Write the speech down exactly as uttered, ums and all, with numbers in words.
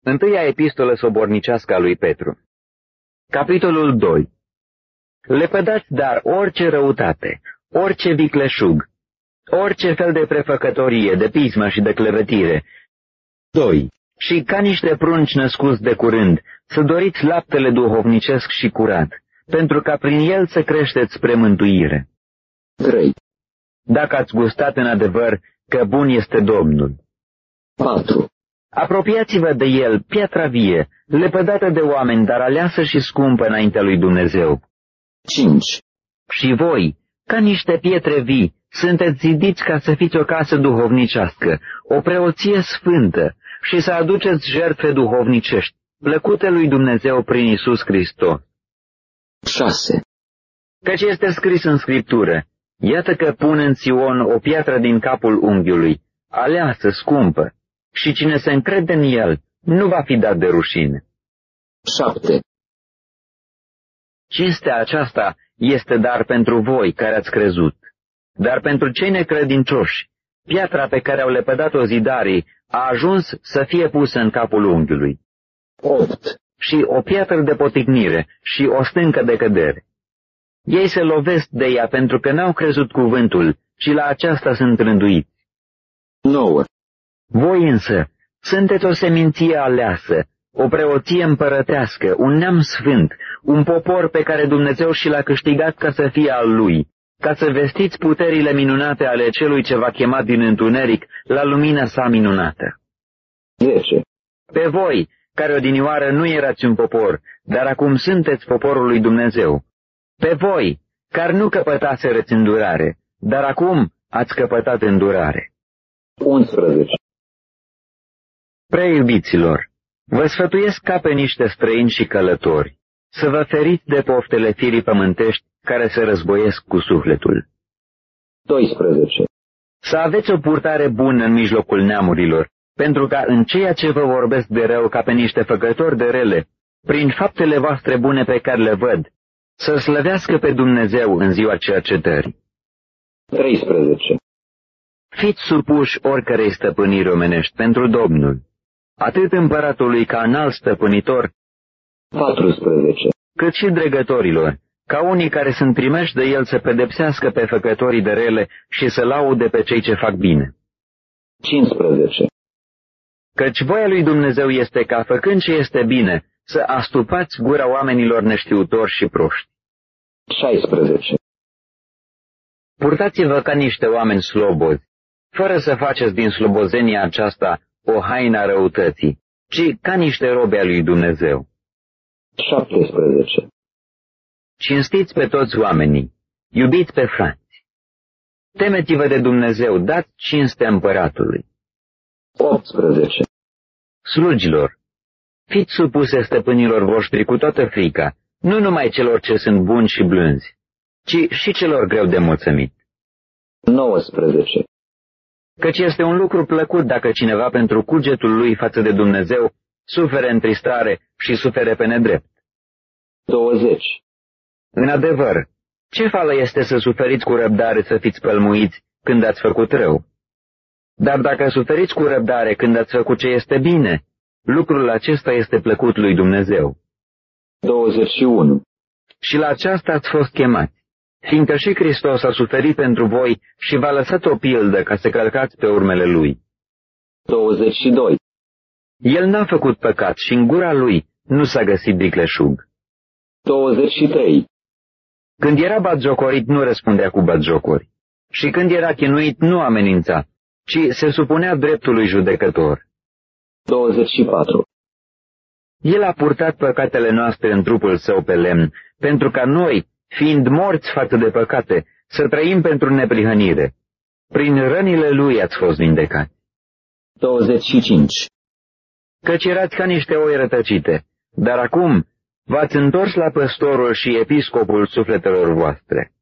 Întâia epistolă sobornicească a lui Petru. Capitolul doi. Lepădați dar orice răutate, orice vicleșug, orice fel de prefăcătorie, de pismă și de clevetire. doi. Și ca niște prunci născuți de curând, să doriți laptele duhovnicesc și curat, pentru ca prin el să creșteți spre mântuire. trei. Dacă ați gustat în adevăr că bun este Domnul. patru. Apropiați-vă de el, piatra vie, lepădată de oameni, dar aleasă și scumpă înaintea lui Dumnezeu. cinci. Și voi, ca niște pietre vii, sunteți zidiți ca să fiți o casă duhovnicească, o preoție sfântă, și să aduceți jertfe duhovnicești, plăcute lui Dumnezeu prin Iisus Hristos. șase. Căci este scris în Scriptură, iată că pun în Sion o piatră din capul unghiului, aleasă, scumpă, și cine se încrede în el nu va fi dat de rușine. șapte. Cinstea aceasta este dar pentru voi care ați crezut, dar pentru cei necredincioși, piatra pe care au lepădat-o zidarii a ajuns să fie pusă în capul unghiului. opt. Și o piatră de poticnire și o stâncă de cădere. Ei se lovesc de ea pentru că n-au crezut cuvântul și la aceasta sunt rânduiți. nouă. Voi însă sunteți o seminție aleasă, o preoție împărătească, un neam sfânt, un popor pe care Dumnezeu și l-a câștigat ca să fie al lui, ca să vestiți puterile minunate ale celui ce v-a chemat din întuneric la lumina sa minunată. zece. Pe voi, care odinioară nu erați un popor, dar acum sunteți poporul lui Dumnezeu. Pe voi, care nu căpătaserăți îndurare, dar acum ați căpătat îndurare. unsprezece. Preiubiților, vă sfătuiesc ca pe niște străini și călători, să vă feriți de poftele firii pământești care se războiesc cu sufletul. doisprezece. Să aveți o purtare bună în mijlocul neamurilor, pentru ca în ceea ce vă vorbesc de rău ca pe niște făcători de rele, prin faptele voastre bune pe care le văd, să slăvească pe Dumnezeu în ziua cercetării. treisprezece. Fiți supuși oricărei stăpâniri omenești pentru Domnul, atât împăratului ca înalt stăpânitor, patrusprezece. cât și dregătorilor, ca unii care sunt trimeși de el să pedepsească pe făcătorii de rele și să laude pe cei ce fac bine. cincisprezece. Căci voia lui Dumnezeu este ca, făcând ce este bine, să astupați gura oamenilor neștiutori și proști. șaisprezece. Purtați-vă ca niște oameni slobozi, fără să faceți din slobozenia aceasta o haină a răutății, ci ca niște robe a lui Dumnezeu. șaptesprezece. Cinstiți pe toți oamenii, iubiți pe frați. Temeți-vă de Dumnezeu, dați cinste împăratului. optsprezece. Slugilor, fiți supuse stăpânilor voștri cu toată frica, nu numai celor ce sunt buni și blânzi, ci și celor greu de mulțumit. nouăsprezece. Căci este un lucru plăcut dacă cineva pentru cugetul lui față de Dumnezeu sufere întristare și sufere pe nedrept. douăzeci. În adevăr, ce fală este să suferiți cu răbdare să fiți pălmuiți când ați făcut rău? Dar dacă suferiți cu răbdare când ați făcut ce este bine, lucrul acesta este plăcut lui Dumnezeu. douăzeci și unu. Și la aceasta ați fost chemați, fiindcă și Hristos a suferit pentru voi și v-a lăsat o pildă ca să călcați pe urmele Lui. douăzeci și doi. El n-a făcut păcat și în gura Lui nu s-a găsit vicleșug. douăzeci și trei. Când era batjocorit, nu răspundea cu batjocuri, și când era chinuit, nu amenința, ci se supunea dreptului judecător. douăzeci și patru. El a purtat păcatele noastre în trupul său pe lemn, pentru ca noi, fiind morți față de păcate, să trăim pentru neprihănire. Prin rănile Lui ați fost vindecați. douăzeci și cinci. Căci erați ca niște oi rătăcite, dar acum v-ați întors la păstorul și episcopul sufletelor voastre.